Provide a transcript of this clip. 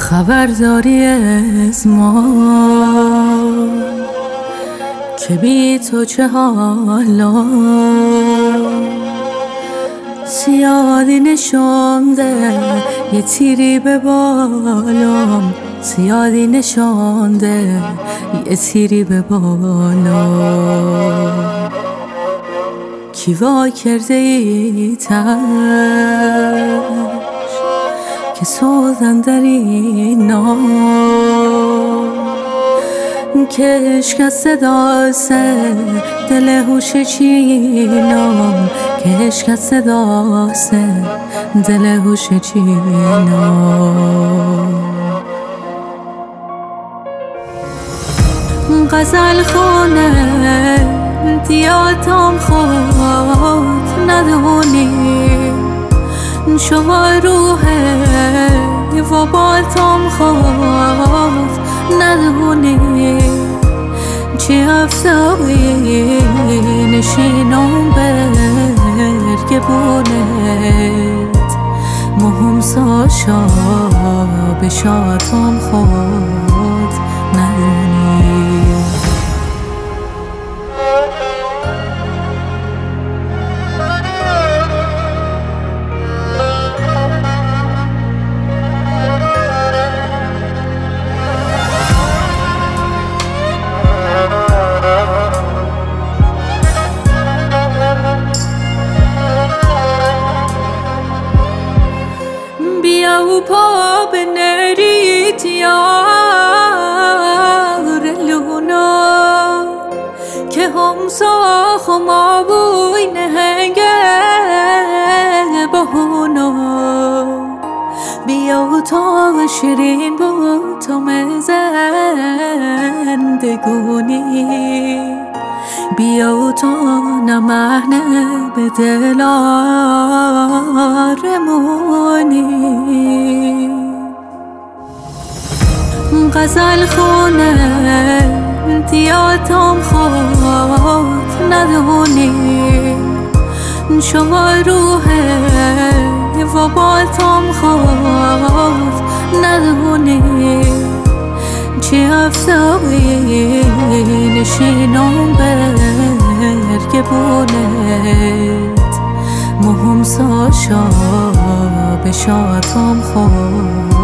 خبرداری از ما که بی تو چه حالا، زیادی نشانده یه تیری به بالام، زیادی نشانده یه تیری به بالا. کی وا کرده ایتش که سوزن در اینا، که اشکسته داسته دل هوش چینام، که اشکسته داسته دل هوش چینام. غزل خونه دیاتم خود ندونی، شما روحه و بالتم خود ندونی، چی افتایی نشینم برگ بونت، مهم ساشا به شاتم خود ندونی. بیا و پا بنرید یار لونا، که هم ساخ و ما بوی نهنگه بهونا. بیا و تا شیرین بود تو زندگونی، بیا و تا نمهنه به دلارمونی. غزل خونه دیاتم خود ندونی، شما روحه و بالتم خود ندونی، چی افتایی نشینم برگ بونت، مهم ساشا به شاتم خود